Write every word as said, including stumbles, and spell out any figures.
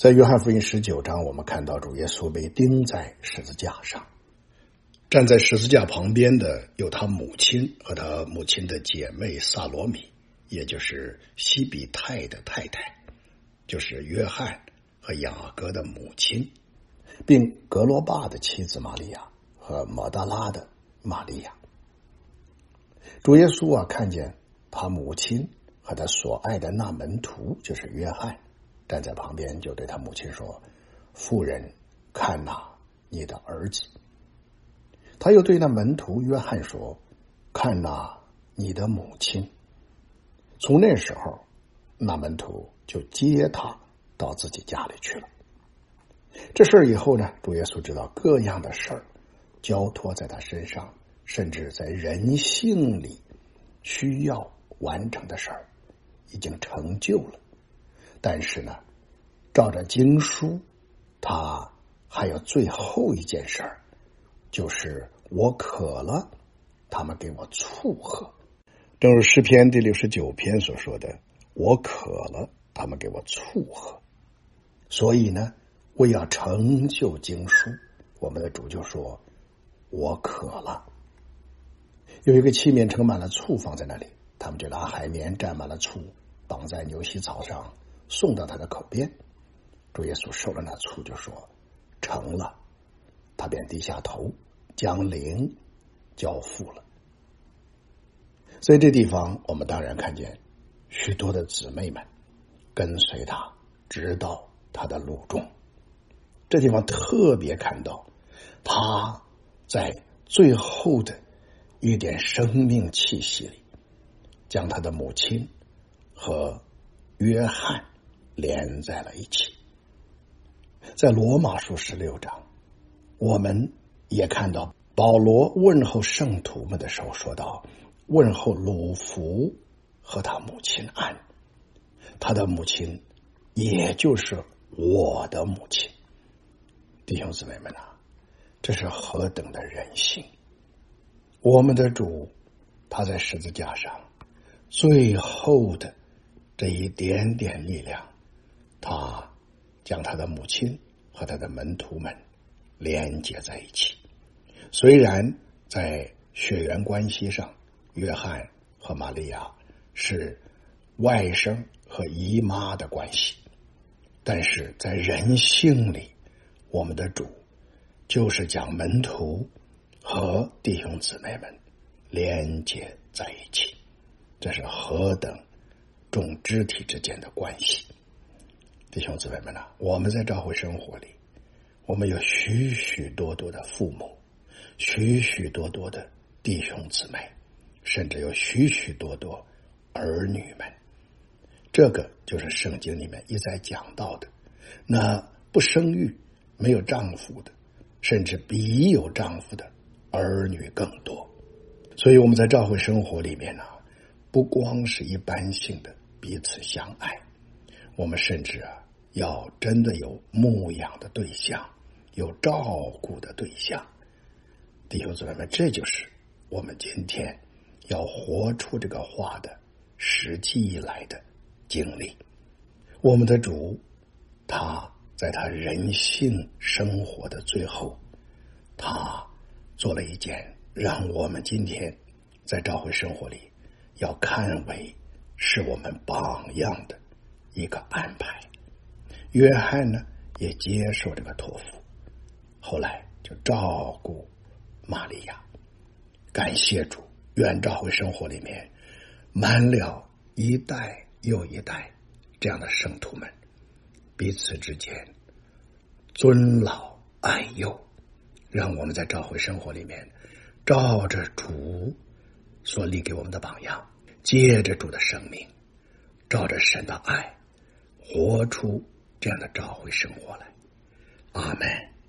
在约翰福音十九章，我们看到主耶稣被钉在十字架上，站在十字架旁边的有他母亲和他母亲的姐妹撒罗米，也就是西比泰的太太，就是约翰和雅各的母亲，并格罗巴的妻子玛利亚和抹大拉的玛利亚。主耶稣啊，看见他母亲和他所爱的那门徒，就是约翰，站在旁边，就对他母亲说：妇人，看哪，你的儿子。他又对那门徒约翰说：看哪，你的母亲。从那时候，那门徒就接他到自己家里去了。这事儿以后呢，主耶稣知道各样的事儿交托在他身上，甚至在人性里需要完成的事儿已经成就了。但是呢，照着经书，他还有最后一件事儿，就是我渴了，他们给我醋喝。正如诗篇第六十九篇所说的，我渴了，他们给我醋喝。所以呢，为要成就经书，我们的主就说我渴了。有一个器皿盛满了醋放在那里，他们就拿海绵蘸满了醋，绑在牛膝草上，送到他的口边。主耶稣受了那醋，就说成了，他便低下头，将灵交付了。在这地方，我们当然看见许多的姊妹们跟随他，直到他的路中。这地方特别看到他在最后的一点生命气息里，将他的母亲和约翰连在了一起。在罗马书十六章，我们也看到保罗问候圣徒们的时候说道：问候鲁孚和他母亲安。他的母亲也就是我的母亲。弟兄姊妹们啊，这是何等的人性！我们的主，他在十字架上最后的这一点点力量，他将他的母亲和他的门徒们连接在一起。虽然在血缘关系上，约翰和玛利亚是外甥和姨妈的关系，但是在人性里，我们的主就是将门徒和弟兄姊妹们连接在一起。这是何等众肢体之间的关系！弟兄姊妹们啊，我们在教会生活里，我们有许许多多的父母，许许多多的弟兄姊妹，甚至有许许多多儿女们。这个就是圣经里面一再讲到的，那不生育没有丈夫的，甚至比有丈夫的儿女更多。所以我们在教会生活里面呢、啊，不光是一般性的彼此相爱，我们甚至啊要真的有牧养的对象，有照顾的对象。弟兄姊妹们，这就是我们今天要活出这个话的实际以来的经历。我们的主，他在他人性生活的最后，他做了一件让我们今天在教会生活里要看为是我们榜样的一个安排。约翰呢也接受这个托付，后来就照顾玛利亚。感谢主，愿教会生活里面满了一代又一代这样的圣徒们，彼此之间尊老爱幼，让我们在教会生活里面照着主所立给我们的榜样，借着主的生命，照着神的爱，活出这样的教会生活来。阿们。